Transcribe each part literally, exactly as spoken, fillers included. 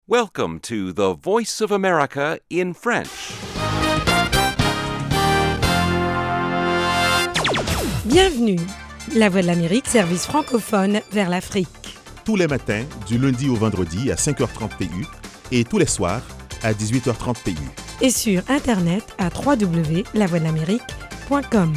Welcome to the Voice of America in French. Bienvenue. La Voix de l'Amérique, service francophone vers l'Afrique. Tous les matins, du lundi au vendredi à cinq heures trente P U et tous les soirs à dix-huit heures trente P U. Et sur Internet à w w w point la voix de l'amérique point com.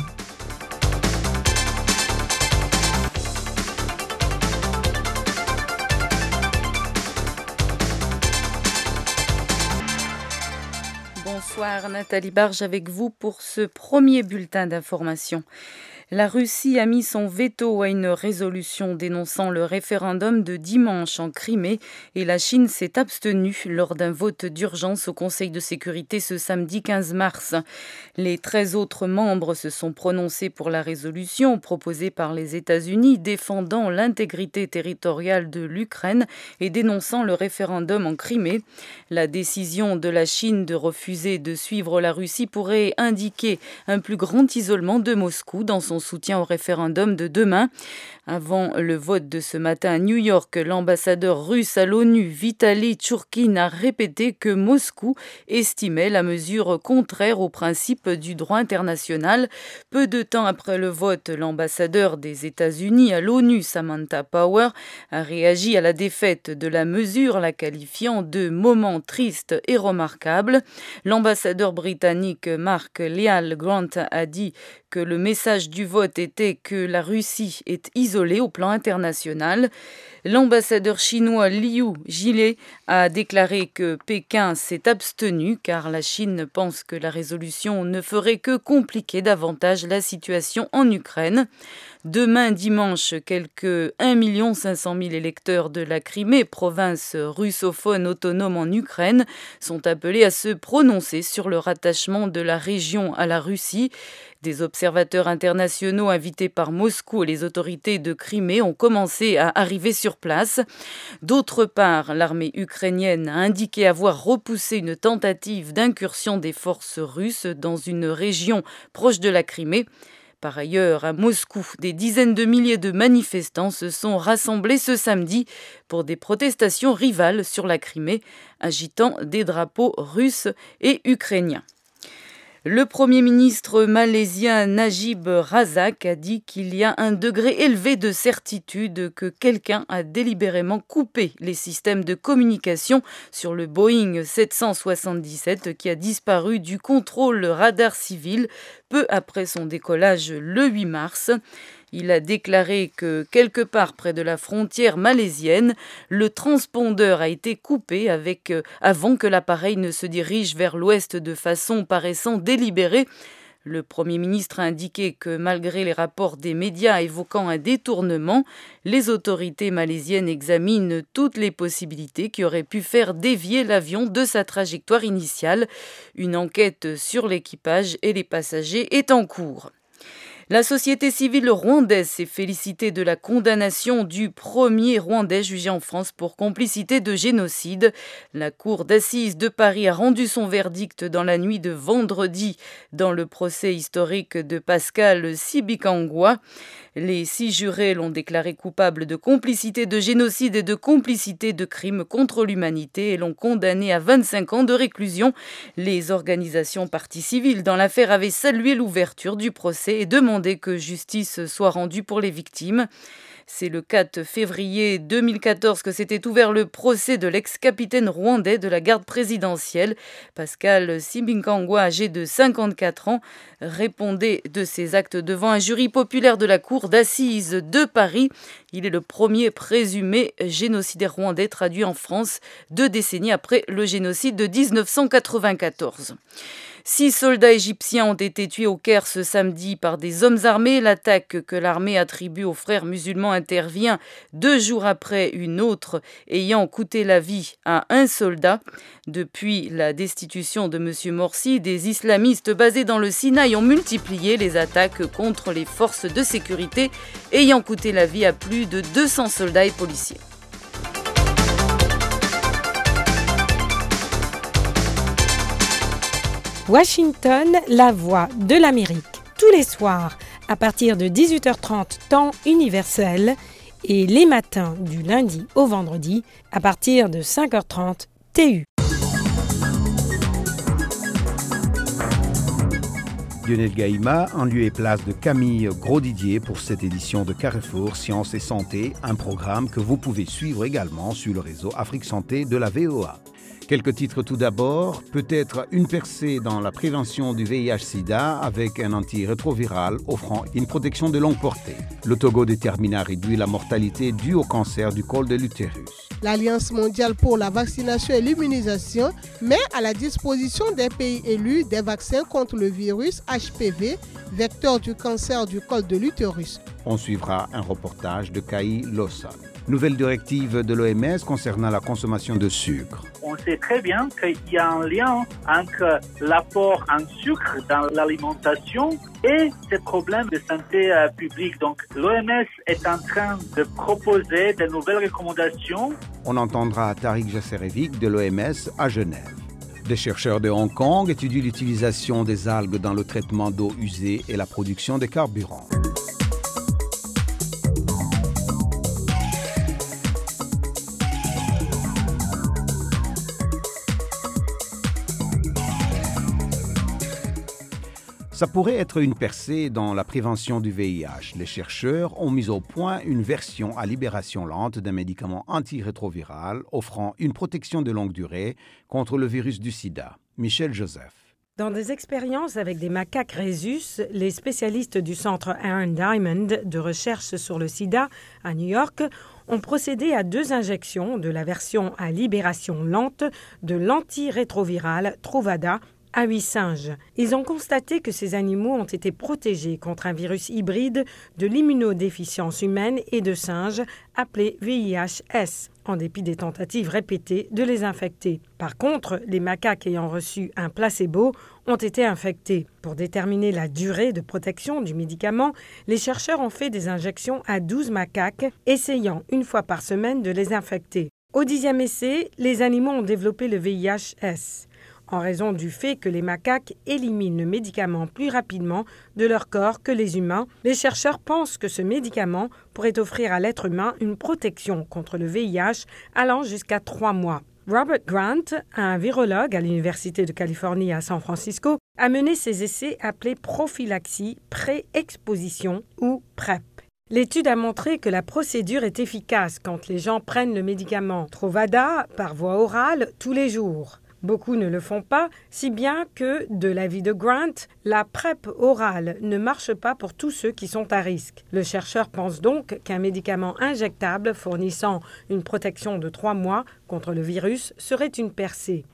Bonsoir, Nathalie Barge avec vous pour ce premier bulletin d'information. La Russie a mis son veto à une résolution dénonçant le référendum de dimanche en Crimée et la Chine s'est abstenue lors d'un vote d'urgence au Conseil de sécurité ce samedi quinze mars. Les treize autres membres se sont prononcés pour la résolution proposée par les États-Unis défendant l'intégrité territoriale de l'Ukraine et dénonçant le référendum en Crimée. La décision de la Chine de refuser de suivre la Russie pourrait indiquer un plus grand isolement de Moscou dans son soutien au référendum de demain. Avant le vote de ce matin à New York, l'ambassadeur russe à l'ONU, Vitaly Tchourkine, a répété que Moscou estimait la mesure contraire aux principes du droit international. Peu de temps après le vote, l'ambassadeur des États-Unis à l'ONU, Samantha Power, a réagi à la défaite de la mesure, la qualifiant de moment triste et remarquable. L'ambassadeur britannique Mark Leal Grant a dit que le message du vote était que la Russie est isolée au plan international. L'ambassadeur chinois Liu Jilei a déclaré que Pékin s'est abstenu car la Chine pense que la résolution ne ferait que compliquer davantage la situation en Ukraine. Demain dimanche, quelques un million cinq cent mille électeurs de la Crimée, province russophone autonome en Ukraine, sont appelés à se prononcer sur le rattachement de la région à la Russie. Des observateurs internationaux invités par Moscou et les autorités de Crimée ont commencé à arriver sur place. D'autre part, l'armée ukrainienne a indiqué avoir repoussé une tentative d'incursion des forces russes dans une région proche de la Crimée. Par ailleurs, à Moscou, des dizaines de milliers de manifestants se sont rassemblés ce samedi pour des protestations rivales sur la Crimée, agitant des drapeaux russes et ukrainiens. Le Premier ministre malaisien Najib Razak a dit qu'il y a un degré élevé de certitude que quelqu'un a délibérément coupé les systèmes de communication sur le Boeing sept cent soixante-dix-sept qui a disparu du contrôle radar civil peu après son décollage le huit mars. Il a déclaré que quelque part près de la frontière malaisienne, le transpondeur a été coupé avec, euh, avant que l'appareil ne se dirige vers l'ouest de façon paraissant délibérée. Le Premier ministre a indiqué que malgré les rapports des médias évoquant un détournement, les autorités malaisiennes examinent toutes les possibilités qui auraient pu faire dévier l'avion de sa trajectoire initiale. Une enquête sur l'équipage et les passagers est en cours. La société civile rwandaise s'est félicitée de la condamnation du premier Rwandais jugé en France pour complicité de génocide. La cour d'assises de Paris a rendu son verdict dans la nuit de vendredi dans le procès historique de Pascal Sibikangwa. Les six jurés l'ont déclaré coupable de complicité de génocide et de complicité de crimes contre l'humanité et l'ont condamné à vingt-cinq ans de réclusion. Les organisations parties civiles dans l'affaire avaient salué l'ouverture du procès et demandé que justice soit rendue pour les victimes. C'est le quatre février deux mille quatorze que s'était ouvert le procès de l'ex-capitaine rwandais de la garde présidentielle. Pascal Sibikangwa, âgé de cinquante-quatre ans, répondait de ses actes devant un jury populaire de la cour d'assises de Paris. Il est le premier présumé génocidaire rwandais traduit en France, deux décennies après le génocide de dix-neuf cent quatre-vingt-quatorze. Six soldats égyptiens ont été tués au Caire ce samedi par des hommes armés. L'attaque que l'armée attribue aux frères musulmans intervient deux jours après une autre ayant coûté la vie à un soldat. Depuis la destitution de M. Morsi, des islamistes basés dans le Sinaï ont multiplié les attaques contre les forces de sécurité ayant coûté la vie à plus de deux cents soldats et policiers. Washington, la voix de l'Amérique, tous les soirs à partir de dix-huit heures trente temps universel et les matins du lundi au vendredi à partir de cinq heures trente T U. Lionel Gaïma, en lieu et place de Camille Grosdidier pour cette édition de Carrefour Sciences et Santé, un programme que vous pouvez suivre également sur le réseau Afrique Santé de la V O A. Quelques titres tout d'abord, peut-être une percée dans la prévention du V I H sida avec un antirétroviral offrant une protection de longue portée. Le Togo détermine à réduire la mortalité due au cancer du col de l'utérus. L'Alliance mondiale pour la vaccination et l'immunisation met à la disposition des pays élus des vaccins contre le virus H P V, vecteur du cancer du col de l'utérus. On suivra un reportage de Kaï Lawson. Nouvelle directive de l'O M S concernant la consommation de sucre. On sait très bien qu'il y a un lien entre l'apport en sucre dans l'alimentation et ces problèmes de santé publique. Donc l'O M S est en train de proposer de nouvelles recommandations. On entendra Tariq Jasserevic de l'O M S à Genève. Des chercheurs de Hong Kong étudient l'utilisation des algues dans le traitement d'eau usée et la production de carburant. Ça pourrait être une percée dans la prévention du V I H. Les chercheurs ont mis au point une version à libération lente d'un médicament antirétroviral offrant une protection de longue durée contre le virus du sida. Michel Joseph. Dans des expériences avec des macaques rhésus, les spécialistes du centre Aaron Diamond de recherche sur le sida à New York ont procédé à deux injections de la version à libération lente de l'antirétroviral Truvada à huit singes. Ils ont constaté que ces animaux ont été protégés contre un virus hybride de l'immunodéficience humaine et de singes appelé V I H S, en dépit des tentatives répétées de les infecter. Par contre, les macaques ayant reçu un placebo ont été infectés. Pour déterminer la durée de protection du médicament, les chercheurs ont fait des injections à douze macaques, essayant une fois par semaine de les infecter. Au dixième essai, les animaux ont développé le V I H S. En raison du fait que les macaques éliminent le médicament plus rapidement de leur corps que les humains, les chercheurs pensent que ce médicament pourrait offrir à l'être humain une protection contre le V I H allant jusqu'à trois mois. Robert Grant, un virologue à l'Université de Californie à San Francisco, a mené ces essais appelés prophylaxie pré-exposition ou PrEP. L'étude a montré que la procédure est efficace quand les gens prennent le médicament Truvada par voie orale tous les jours. Beaucoup ne le font pas, si bien que, de l'avis de Grant, la PrEP orale ne marche pas pour tous ceux qui sont à risque. Le chercheur pense donc qu'un médicament injectable fournissant une protection de trois mois contre le virus serait une percée.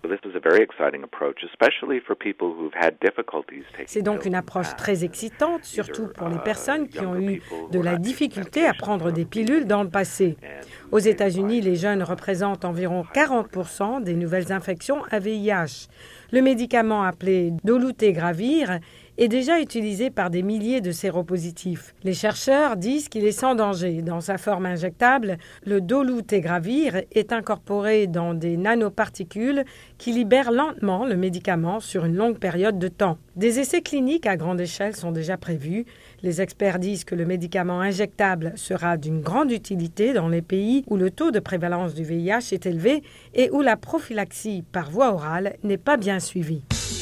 C'est donc une approche très excitante, surtout pour les personnes qui ont eu de la difficulté à prendre des pilules dans le passé. Aux États-Unis, les jeunes représentent environ quarante pour cent des nouvelles infections à V I H. Le médicament appelé dolutegravir est déjà utilisé par des milliers de séropositifs. Les chercheurs disent qu'il est sans danger. Dans sa forme injectable, le dolutegravir est incorporé dans des nanoparticules qui libèrent lentement le médicament sur une longue période de temps. Des essais cliniques à grande échelle sont déjà prévus. Les experts disent que le médicament injectable sera d'une grande utilité dans les pays où le taux de prévalence du V I H est élevé et où la prophylaxie par voie orale n'est pas bien suivie.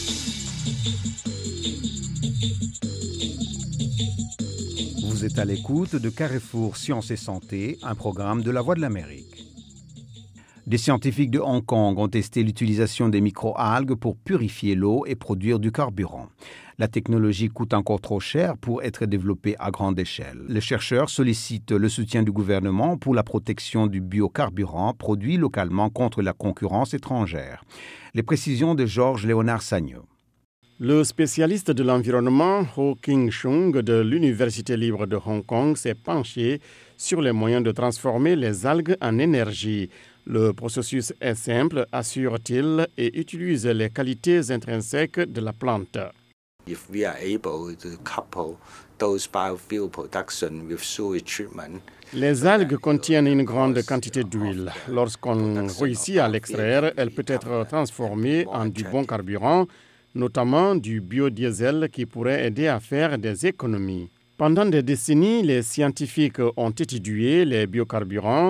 Vous êtes à l'écoute de Carrefour Sciences et Santé, un programme de la Voix de l'Amérique. Des scientifiques de Hong Kong ont testé l'utilisation des microalgues pour purifier l'eau et produire du carburant. La technologie coûte encore trop cher pour être développée à grande échelle. Les chercheurs sollicitent le soutien du gouvernement pour la protection du biocarburant produit localement contre la concurrence étrangère. Les précisions de Georges Léonard Sagno. Le spécialiste de l'environnement Ho King Chung de l'Université libre de Hong Kong s'est penché sur les moyens de transformer les algues en énergie. Le processus est simple, assure-t-il, et utilise les qualités intrinsèques de la plante. If we are able to couple those biofuel production with sewage treatment, les algues contiennent une grande quantité d'huile. Lorsqu'on réussit à l'extraire, elle peut être transformée en du bon carburant, notamment du biodiesel qui pourrait aider à faire des économies. Pendant des décennies, les scientifiques ont étudié les biocarburants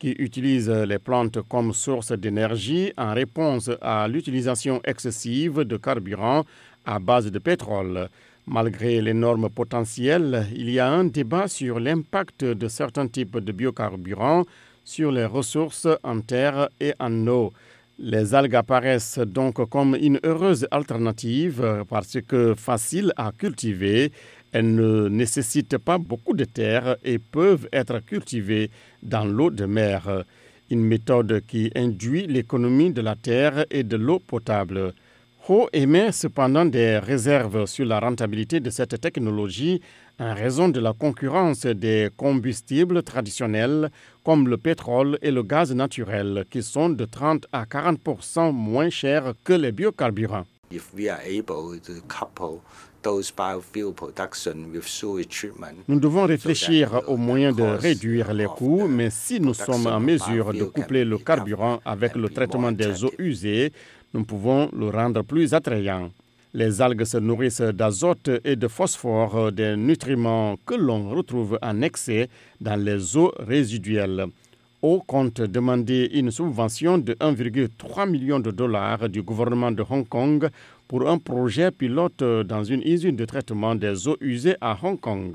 qui utilisent les plantes comme source d'énergie en réponse à l'utilisation excessive de carburants à base de pétrole. Malgré l'énorme potentiel, il y a un débat sur l'impact de certains types de biocarburants sur les ressources en terre et en eau. Les algues apparaissent donc comme une heureuse alternative parce que faciles à cultiver, elles ne nécessitent pas beaucoup de terre et peuvent être cultivées dans l'eau de mer. Une méthode qui induit l'économie de la terre et de l'eau potable. Ho émet cependant des réserves sur la rentabilité de cette technologie en raison de la concurrence des combustibles traditionnels comme le pétrole et le gaz naturel qui sont de trente à quarante pour cent moins chers que les biocarburants. If we are able to couple those biofuel production with sewage treatment, Nous devons réfléchir aux moyens de réduire les coûts, mais si nous sommes en mesure de coupler le carburant avec le traitement des eaux usées, nous pouvons le rendre plus attrayant. Les algues se nourrissent d'azote et de phosphore, des nutriments que l'on retrouve en excès dans les eaux résiduelles. Ho compte demander une subvention de un virgule trois million de dollars du gouvernement de Hong Kong pour un projet pilote dans une usine de traitement des eaux usées à Hong Kong.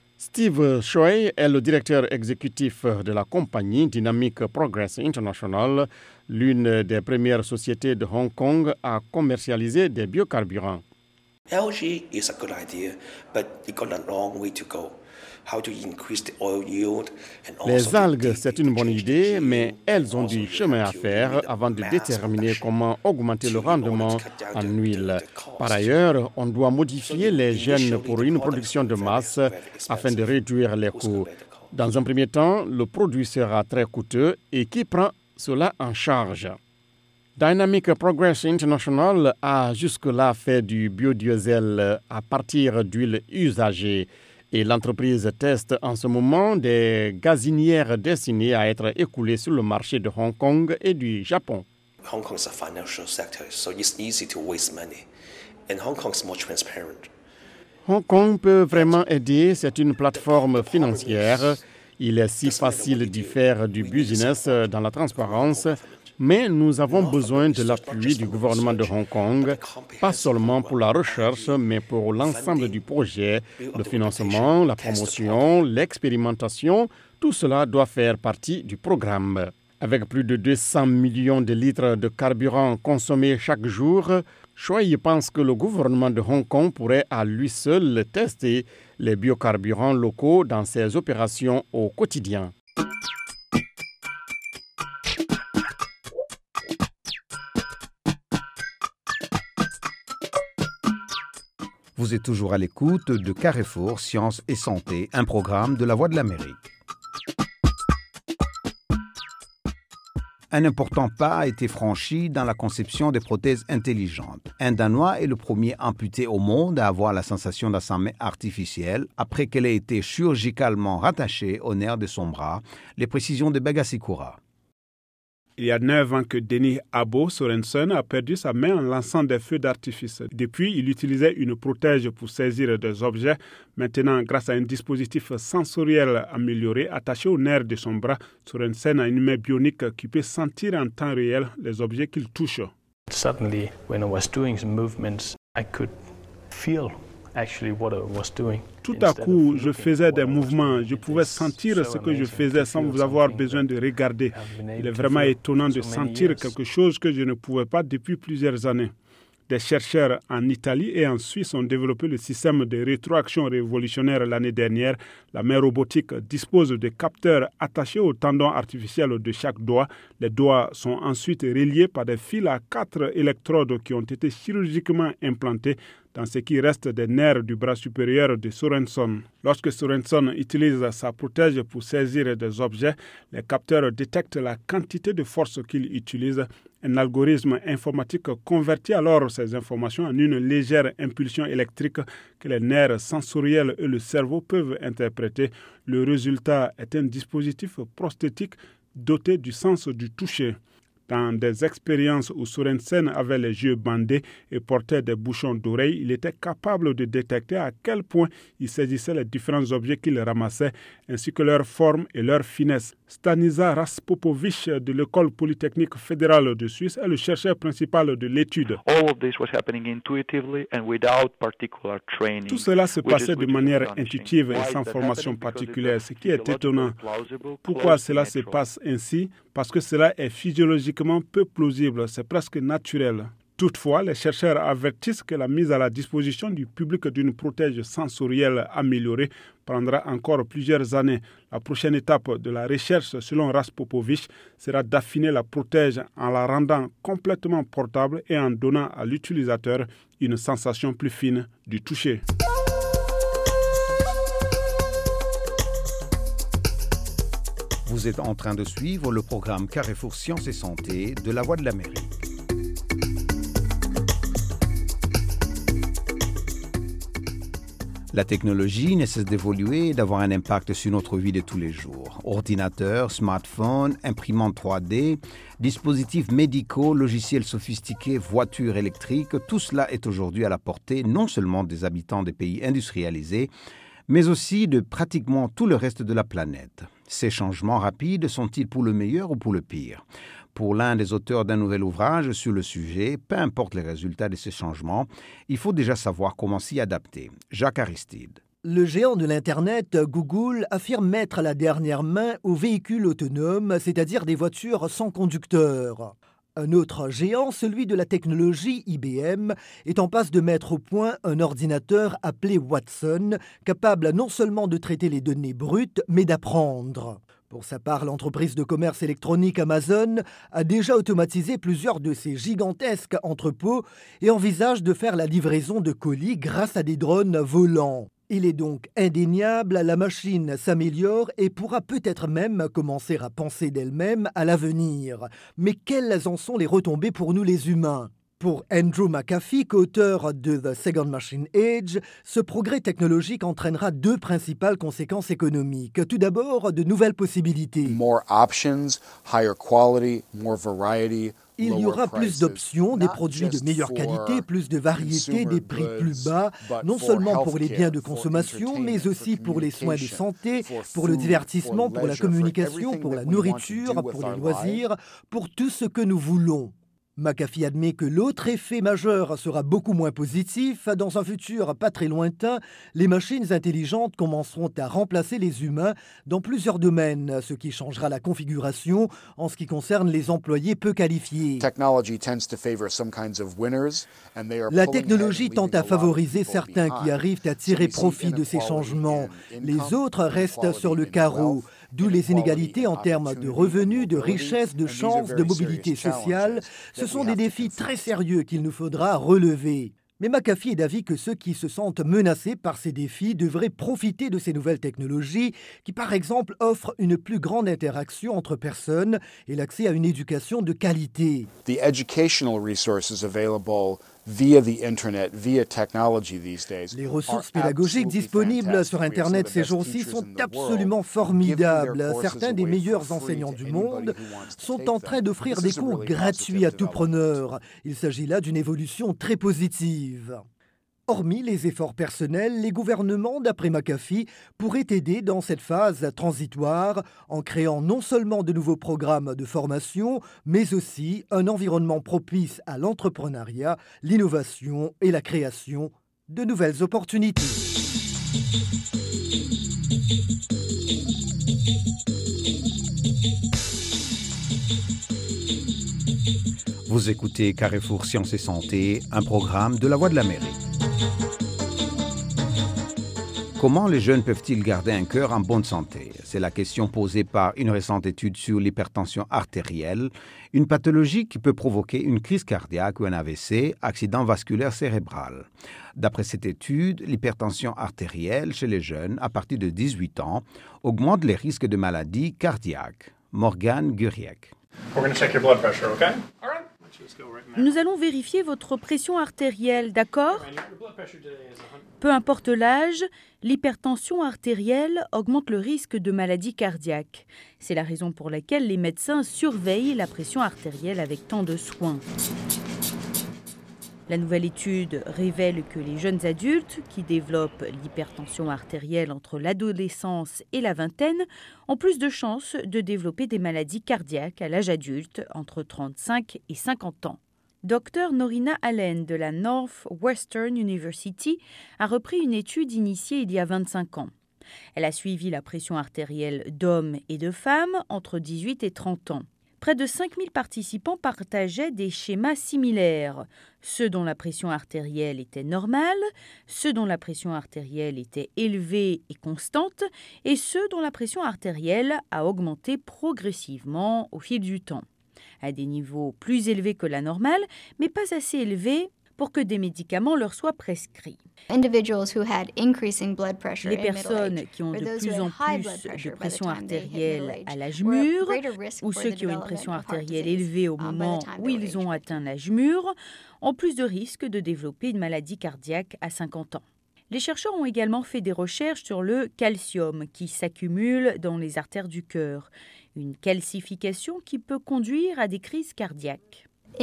Steve Choi est le directeur exécutif de la compagnie Dynamic Progress International, l'une des premières sociétés de Hong Kong à commercialiser des biocarburants. L G is a good idea, but it got a long way to go. How to increase the oil yield and also Les algues, c'est une bonne idée, mais elles ont du chemin à faire avant de déterminer comment augmenter le rendement en huile. Par ailleurs, on doit modifier les gènes pour une production de masse afin de réduire les coûts. Dans un premier temps, le produit sera très coûteux et qui prend cela en charge? Dynamic Progress International a jusque-là fait du biodiesel à partir d'huile usagée. Et l'entreprise teste en ce moment des gazinières destinées à être écoulées sur le marché de Hong Kong et du Japon. Hong Kong is a financial sector, so it's easy to waste money. And Hong Kong is more transparent. Hong Kong peut vraiment aider, c'est une plateforme financière. Il est si facile d'y faire du business dans la transparence, mais nous avons besoin de l'appui du gouvernement de Hong Kong, pas seulement pour la recherche, mais pour l'ensemble du projet, le financement, la promotion, l'expérimentation. Tout cela doit faire partie du programme. Avec plus de deux cents millions de litres de carburant consommés chaque jour, Choi pense que le gouvernement de Hong Kong pourrait à lui seul tester les biocarburants locaux dans ses opérations au quotidien. Vous êtes toujours à l'écoute de Carrefour Sciences et Santé, un programme de la Voix de l'Amérique. Un important pas a été franchi dans la conception des prothèses intelligentes. Un Danois est le premier amputé au monde à avoir la sensation de sa main artificielle après qu'elle ait été chirurgicalement rattachée au nerf de son bras, les précisions de Bagasikura. Il y a neuf ans que Denis Abo Sorensen a perdu sa main en lançant des feux d'artifice. Depuis, il utilisait une protège pour saisir des objets. Maintenant, grâce à un dispositif sensoriel amélioré attaché au nerf de son bras, Sorensen a une main bionique qui peut sentir en temps réel les objets qu'il touche. Suddenly, when I was doing some movements, I could feel actually what I was doing. Tout à coup, je faisais des mouvements. Je pouvais sentir ce que je faisais sans avoir besoin de regarder. Il est vraiment étonnant de sentir quelque chose que je ne pouvais pas depuis plusieurs années. Des chercheurs en Italie et en Suisse ont développé le système de rétroaction révolutionnaire l'année dernière. La main robotique dispose de capteurs attachés au tendon artificiel de chaque doigt. Les doigts sont ensuite reliés par des fils à quatre électrodes qui ont été chirurgicalement implantés dans ce qui reste des nerfs du bras supérieur de Sorensen. Lorsque Sorensen utilise sa protège pour saisir des objets, les capteurs détectent la quantité de force qu'il utilise. Un algorithme informatique convertit alors ces informations en une légère impulsion électrique que les nerfs sensoriels et le cerveau peuvent interpréter. Le résultat est un dispositif prosthétique doté du sens du toucher. Dans des expériences où Sorensen avait les yeux bandés et portait des bouchons d'oreilles, il était capable de détecter à quel point il saisissait les différents objets qu'il ramassait, ainsi que leur forme et leur finesse. Stanislas Raspopovich de l'École polytechnique fédérale de Suisse est le chercheur principal de l'étude. Tout cela se passait de manière intuitive et sans formation particulière, ce qui est étonnant. Pourquoi cela se passe ainsi? Parce que cela est physiologiquement peu plausible, c'est presque naturel. Toutefois, les chercheurs avertissent que la mise à la disposition du public d'une prothèse sensorielle améliorée prendra encore plusieurs années. La prochaine étape de la recherche, selon Raspopovich, sera d'affiner la prothèse en la rendant complètement portable et en donnant à l'utilisateur une sensation plus fine du toucher. Vous êtes en train de suivre le programme Carrefour Sciences et Santé de La Voix de l'Amérique. La technologie ne cesse d'évoluer et d'avoir un impact sur notre vie de tous les jours. Ordinateurs, smartphones, imprimantes trois D, dispositifs médicaux, logiciels sophistiqués, voitures électriques, tout cela est aujourd'hui à la portée non seulement des habitants des pays industrialisés, mais aussi de pratiquement tout le reste de la planète. Ces changements rapides sont-ils pour le meilleur ou pour le pire? Pour l'un des auteurs d'un nouvel ouvrage sur le sujet, peu importe les résultats de ces changements, il faut déjà savoir comment s'y adapter. Jacques Aristide. Le géant de l'Internet, Google, affirme mettre la dernière main aux véhicules autonomes, c'est-à-dire des voitures sans conducteur. Un autre géant, celui de la technologie I B M, est en passe de mettre au point un ordinateur appelé Watson, capable non seulement de traiter les données brutes, mais d'apprendre. Pour sa part, l'entreprise de commerce électronique Amazon a déjà automatisé plusieurs de ses gigantesques entrepôts et envisage de faire la livraison de colis grâce à des drones volants. Il est donc indéniable, la machine s'améliore et pourra peut-être même commencer à penser d'elle-même à l'avenir. Mais quelles en sont les retombées pour nous les humains ? Pour Andrew McAfee, co-auteur de The Second Machine Age, ce progrès technologique entraînera deux principales conséquences économiques. Tout d'abord, de nouvelles possibilités. More options, higher quality, more variety. Il y aura plus d'options, des produits de meilleure qualité, plus de variété, des prix plus bas, non seulement pour les biens de consommation, mais aussi pour les soins de santé, pour le divertissement, pour la communication, pour la nourriture, pour les loisirs, pour tout ce que nous voulons. McAfee admet que l'autre effet majeur sera beaucoup moins positif. Dans un futur pas très lointain, les machines intelligentes commenceront à remplacer les humains dans plusieurs domaines, ce qui changera la configuration en ce qui concerne les employés peu qualifiés. La technologie tend à favoriser certains qui arrivent à tirer profit de ces changements. Les autres restent sur le carreau. D'où les inégalités en termes de revenus, de richesse, de chances, de mobilité sociale. Ce sont des défis très sérieux qu'il nous faudra relever. Mais McAfee est d'avis que ceux qui se sentent menacés par ces défis devraient profiter de ces nouvelles technologies qui, par exemple, offrent une plus grande interaction entre personnes et l'accès à une éducation de qualité. The educational resources available via the internet, via technology these days. Les ressources pédagogiques disponibles sur Internet ces jours-ci sont absolument formidables. Certains des meilleurs enseignants du monde sont en train d'offrir des cours gratuits à tout preneur. Il s'agit là d'une évolution très positive. Hormis les efforts personnels, les gouvernements, d'après McAfee, pourraient aider dans cette phase transitoire en créant non seulement de nouveaux programmes de formation, mais aussi un environnement propice à l'entrepreneuriat, l'innovation et la création de nouvelles opportunités. Vous écoutez Carrefour Sciences et Santé, un programme de La Voix de l'Amérique. Comment les jeunes peuvent-ils garder un cœur en bonne santé? C'est la question posée par une récente étude sur l'hypertension artérielle, une pathologie qui peut provoquer une crise cardiaque ou un A V C, accident vasculaire cérébral. D'après cette étude, l'hypertension artérielle chez les jeunes à partir de dix-huit ans augmente les risques de maladies cardiaques. Morgane Guriek. We're going to check your blood pressure, okay? All right. Nous allons vérifier votre pression artérielle, d'accord? Peu importe l'âge, l'hypertension artérielle augmente le risque de maladie cardiaque. C'est la raison pour laquelle les médecins surveillent la pression artérielle avec tant de soin. La nouvelle étude révèle que les jeunes adultes qui développent l'hypertension artérielle entre l'adolescence et la vingtaine ont plus de chances de développer des maladies cardiaques à l'âge adulte, entre trente-cinq et cinquante ans. Docteur Norina Allen de la Northwestern University a repris une étude initiée il y a vingt-cinq ans. Elle a suivi la pression artérielle d'hommes et de femmes entre dix-huit et trente ans. Près de cinq mille participants partageaient des schémas similaires, ceux dont la pression artérielle était normale, ceux dont la pression artérielle était élevée et constante, et ceux dont la pression artérielle a augmenté progressivement au fil du temps, à des niveaux plus élevés que la normale, mais pas assez élevés pour que des médicaments leur soient prescrits. Les personnes qui ont de plus en plus de pression artérielle à l'âge mûr, ou ceux qui ont une pression artérielle élevée au moment où ils ont atteint l'âge mûr, ont plus de risques de développer une maladie cardiaque à cinquante ans. Les chercheurs ont également fait des recherches sur le calcium qui s'accumule dans les artères du cœur, une calcification qui peut conduire à des crises cardiaques. Les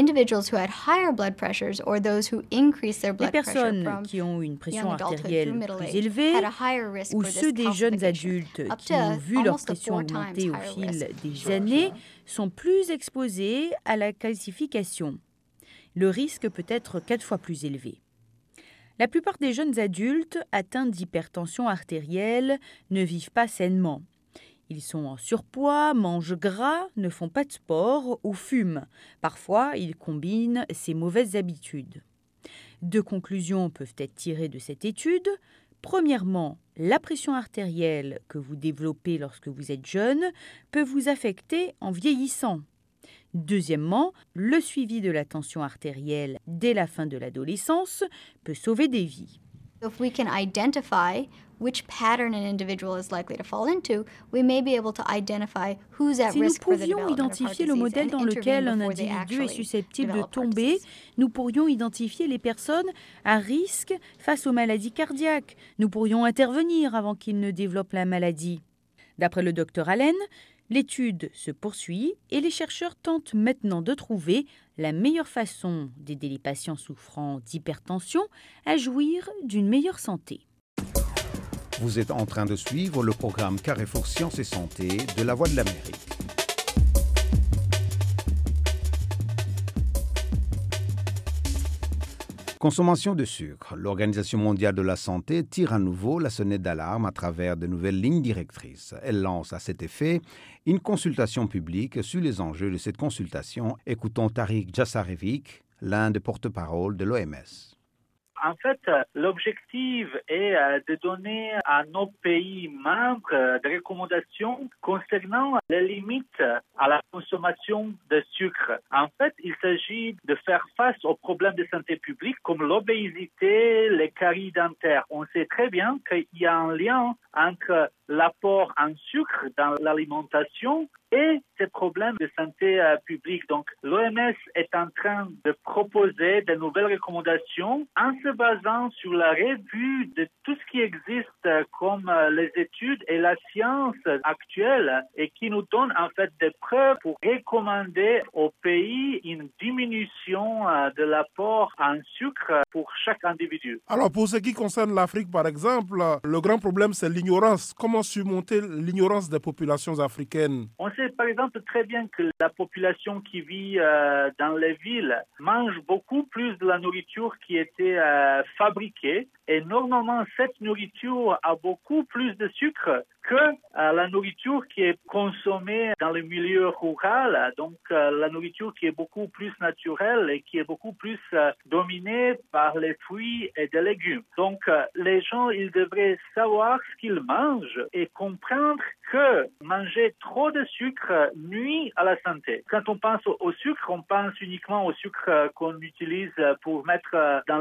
personnes qui ont une pression artérielle plus élevée ou ceux des jeunes adultes qui ont vu leur pression augmenter au fil des années sont plus exposés à la calcification. Le risque peut être quatre fois plus élevé. La plupart des jeunes adultes atteints d'hypertension artérielle ne vivent pas sainement. Ils sont en surpoids, mangent gras, ne font pas de sport ou fument. Parfois, ils combinent ces mauvaises habitudes. Deux conclusions peuvent être tirées de cette étude. Premièrement, la pression artérielle que vous développez lorsque vous êtes jeune peut vous affecter en vieillissant. Deuxièmement, le suivi de la tension artérielle dès la fin de l'adolescence peut sauver des vies. If we can identify which pattern an individual is likely to fall into, we may be able to identify who's at Si nous risk for the pouvions development of heart identifier le disease modèle and dans lequel un intervene before they individu est actually susceptible de develop heart tomber, disease. nous pourrions identifier les personnes à risque face aux maladies cardiaques. Nous pourrions intervenir avant qu'ils ne développent la maladie. D'après le docteur Allen, l'étude se poursuit et les chercheurs tentent maintenant de trouver la meilleure façon d'aider les patients souffrant d'hypertension à jouir d'une meilleure santé. Vous êtes en train de suivre le programme Carrefour Sciences et Santé de la Voix de l'Amérique. Consommation de sucre. L'Organisation mondiale de la santé tire à nouveau la sonnette d'alarme à travers de nouvelles lignes directrices. Elle lance à cet effet une consultation publique sur les enjeux de cette consultation. Écoutons Tariq Jassarevic, l'un des porte-parole de l'O M S. En fait, l'objectif est de donner à nos pays membres des recommandations concernant les limites à la consommation de sucre. En fait, il s'agit de faire face aux problèmes de santé publique comme l'obésité, les caries dentaires. On sait très bien qu'il y a un lien entre l'apport en sucre dans l'alimentation et ces problèmes de santé euh, publique. Donc, l'O M S est en train de proposer de nouvelles recommandations en se basant sur la revue de tout ce qui existe euh, comme euh, les études et la science actuelle et qui nous donne en fait des preuves pour recommander aux pays une diminution euh, de l'apport en sucre pour chaque individu. Alors, pour ce qui concerne l'Afrique, par exemple, le grand problème, c'est l'ignorance. Comment surmonter l'ignorance des populations africaines? On sait par exemple très bien que la population qui vit euh, dans les villes mange beaucoup plus de la nourriture qui était euh, fabriquée et normalement cette nourriture a beaucoup plus de sucre que euh, la nourriture qui est consommée dans le milieu rural, donc euh, la nourriture qui est beaucoup plus naturelle et qui est beaucoup plus euh, dominée par les fruits et des légumes. Donc euh, les gens, ils devraient savoir ce qu'ils mangent et comprendre que manger trop de sucre nuit à la santé. Quand on pense au sucre, on pense uniquement au sucre qu'on utilise pour mettre dans le café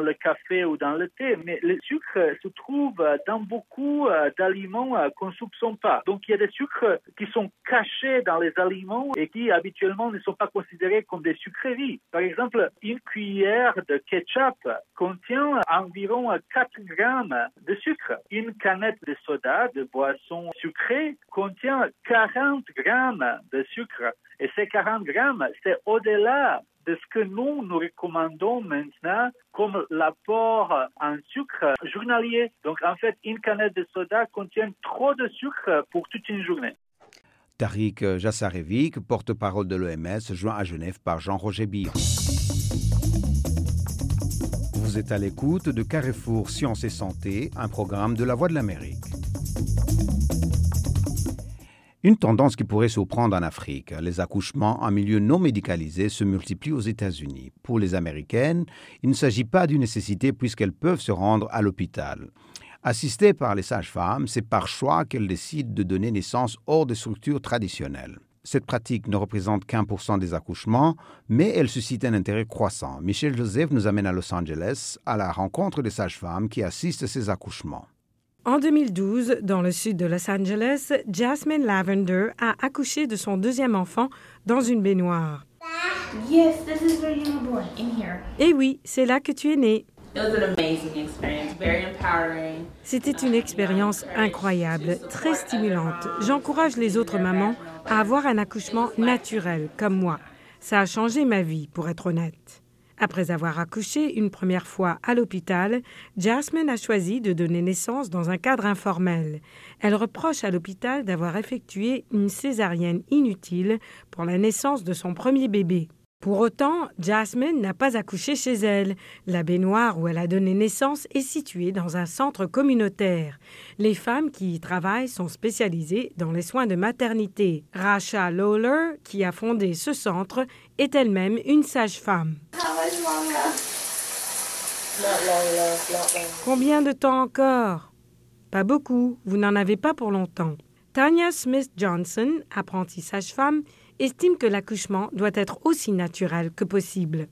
café ou dans le thé, mais le sucre se trouve dans beaucoup d'aliments qu'on ne soupçonne pas. Donc il y a des sucres qui sont cachés dans les aliments et qui habituellement ne sont pas considérés comme des sucreries. Par exemple, une cuillère de ketchup contient environ quatre grammes de sucre. Une canette de soda, de boisson sucrée, contient quarante grammes de sucre. Et ces quarante grammes, c'est au-delà de ce que nous nous recommandons maintenant comme l'apport en sucre journalier. Donc en fait, une canette de soda contient trop de sucre pour toute une journée. Tariq Jassarevic, porte-parole de l'O M S, joint à Genève par Jean-Roger Billon. Vous êtes à l'écoute de Carrefour Sciences et Santé, un programme de La Voix de l'Amérique. Une tendance qui pourrait surprendre en Afrique, les accouchements en milieu non médicalisé se multiplient aux États-Unis. Pour les Américaines, il ne s'agit pas d'une nécessité puisqu'elles peuvent se rendre à l'hôpital. Assistées par les sages-femmes, c'est par choix qu'elles décident de donner naissance hors des structures traditionnelles. Cette pratique ne représente qu'un pour cent des accouchements, mais elle suscite un intérêt croissant. Michel Joseph nous amène à Los Angeles à la rencontre des sages-femmes qui assistent à ces accouchements. En deux mille douze, dans le sud de Los Angeles, Jasmine Lavender a accouché de son deuxième enfant dans une baignoire. Yes, this is where you were born, in here. Eh oui, c'est là que tu es née. It was an amazing experience, very empowering. C'était une expérience incroyable, très stimulante. J'encourage les autres mamans à avoir un accouchement naturel, comme moi. Ça a changé ma vie, pour être honnête. Après avoir accouché une première fois à l'hôpital, Jasmine a choisi de donner naissance dans un cadre informel. Elle reproche à l'hôpital d'avoir effectué une césarienne inutile pour la naissance de son premier bébé. Pour autant, Jasmine n'a pas accouché chez elle. La baignoire où elle a donné naissance est située dans un centre communautaire. Les femmes qui y travaillent sont spécialisées dans les soins de maternité. Rasha Lawler, qui a fondé ce centre, est elle-même une sage-femme. Combien de temps encore? Pas beaucoup, vous n'en avez pas pour longtemps. Tanya Smith-Johnson, apprentie sage-femme, estime que l'accouchement doit être aussi naturel que possible.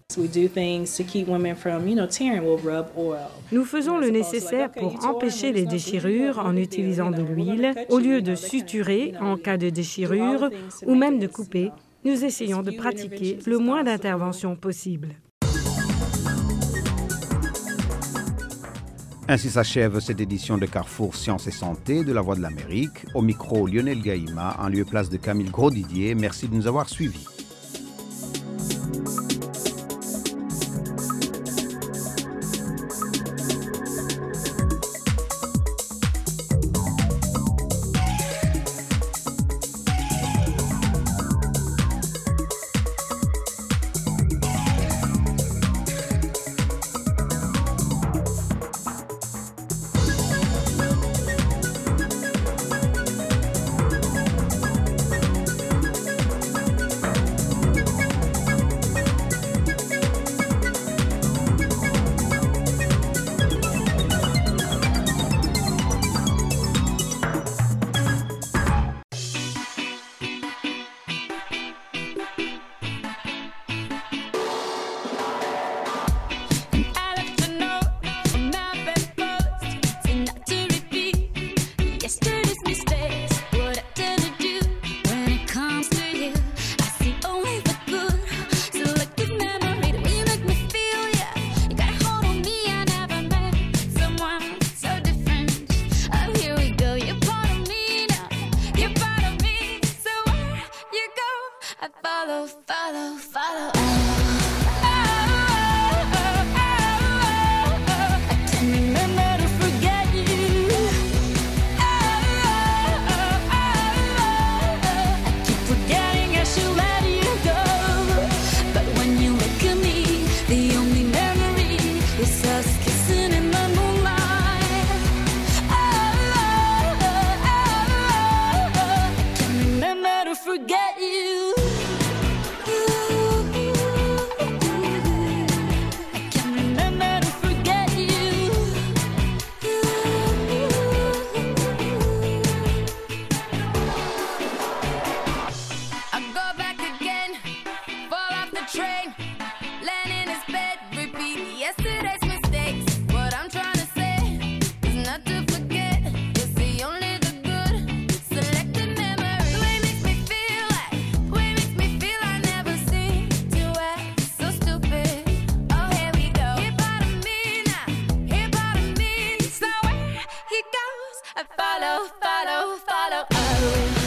Nous faisons le nécessaire pour empêcher les déchirures en utilisant de l'huile. Au lieu de suturer en cas de déchirure ou même de couper, nous essayons de pratiquer le moins d'interventions possible. Ainsi s'achève cette édition de Carrefour Sciences et Santé de La Voix de l'Amérique. Au micro, Lionel Gaïma, en lieu place de Camille Grosdidier. Merci de nous avoir suivis. I follow, follow, follow. Oh.